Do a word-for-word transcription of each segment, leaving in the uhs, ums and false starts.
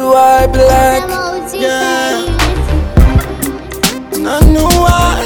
why I black. Yeah, I know why,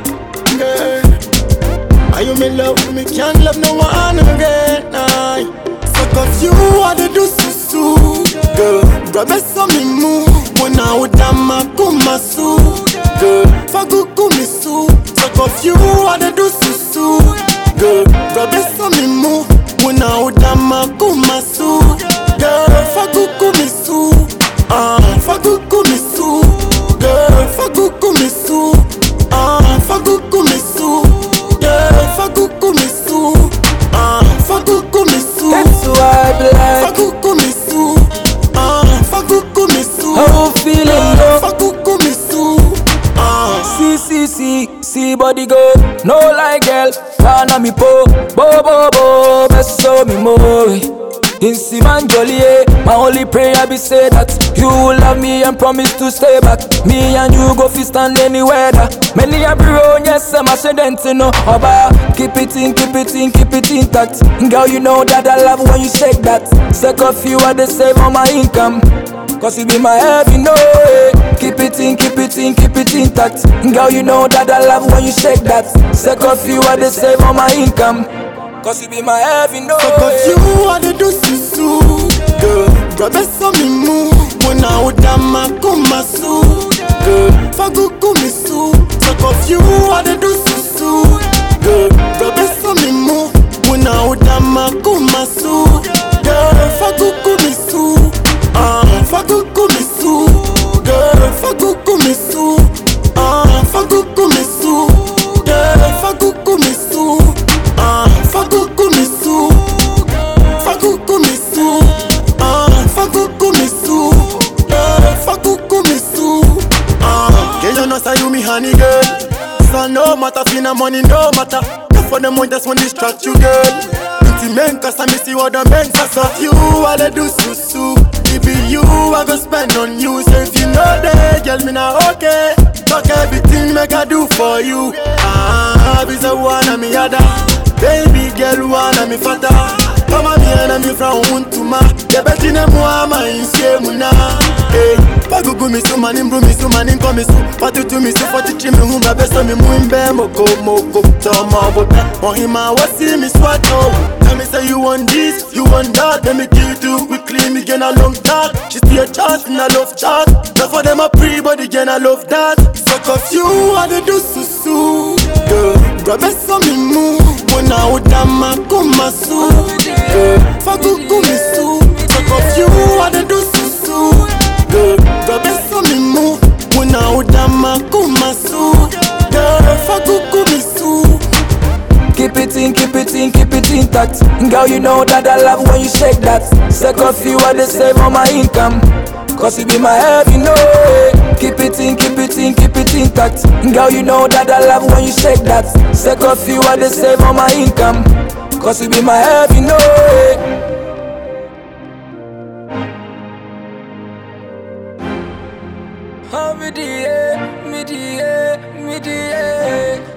girl. Are you me love me? Can't love no one again. Nah. Fuck off you, I dey do susu, girl. Grab me some me move. When I would damn my kumasu, girl. Faguku me su. Fuck off you, I dey do susu, girl. Grab me some me move. When I would damn my kumasu, girl. Faguku me su. Ah, faguku me su, girl. Faguku me su. Ah, faguku me su, girl. Faguku me su. Ah, faguku me su. That's why I black. Faguku me su. Ah, faguku me su. How you feeling though? Faguku me su. Ah, See, see, see, see body go. No lie girl, Rana mi po. Bo, bo, bo, best so me more. In Siman Jolly, my only prayer be say that you will love me and promise to stay back. Me and you go fi stand any weather. Many a bro, yes, I'm a sedent, no oba. Keep it in, keep it in, keep it intact. Girl, you know that I love when you shake that. Sick of you, I dey save on my income. Cause you be my heavy, no way. Keep it in, keep it in, keep it intact. Girl, you know that I love when you shake that. Sick of you, I dey save on my income. Cause you be my heavy, no fuck way. off you, I dey do susu, girl. Grab me some me move. When I would damn my kumasu, girl. Faguku me su. Fuck off you, I dey do susu, girl. Grab me some me move. When I would damn my kumasu, girl. Faguku me su. Ah, faguku me su, girl. Faguku me su. Ah, faguku me su, girl. Faguku me su. Ah, faguku me su. Faguku me su. Ah, faguku me su. Girl, faguku me su. Ah, girl, you know say you me honey girl. So no matter fina money, no matter. If for them one just want distract you, girl. Pretty men, cause I miss you what the men cause of you, I dey do susu. It be you, I go spend on you. So if you know that, girl, me now okay. Talk everything make I do for you. Ah, be the one of me other. Baby girl, one me fata. Mama mi and me from Untuma. The best in a muama in Siemuna. Hey, Pagugu mi su manin bru mi su manin komi su. Patu tu mi su foti chimi humba beso mi muimbe moko moko. Toma bota, mohima wasi mi swato. Tell me say you want this, you want that. Let me give you too quickly, me get a long talk. She see a chance in a love chat. Not for them a pre, but again I love that. Suck off you, I dey do susu. Girl, grab me some me move. When I would damn my kumasu, girl. Faguku me su. Suck off you, I dey do susu, girl. Grab me some me move. When I would damn my kumasu, girl. Faguku me su. Keep it in, keep it in, keep it intact. Girl, you know that I love when you shake that. Sick of you, I dey save on my income. Cause you be my heavy, no way. Keep it in, keep it in, keep it intact. Girl, you know that I love when you shake that. Sick of you, I dey save on my income. Cause you be my heavy, no way. Oh, me die, me die, me die.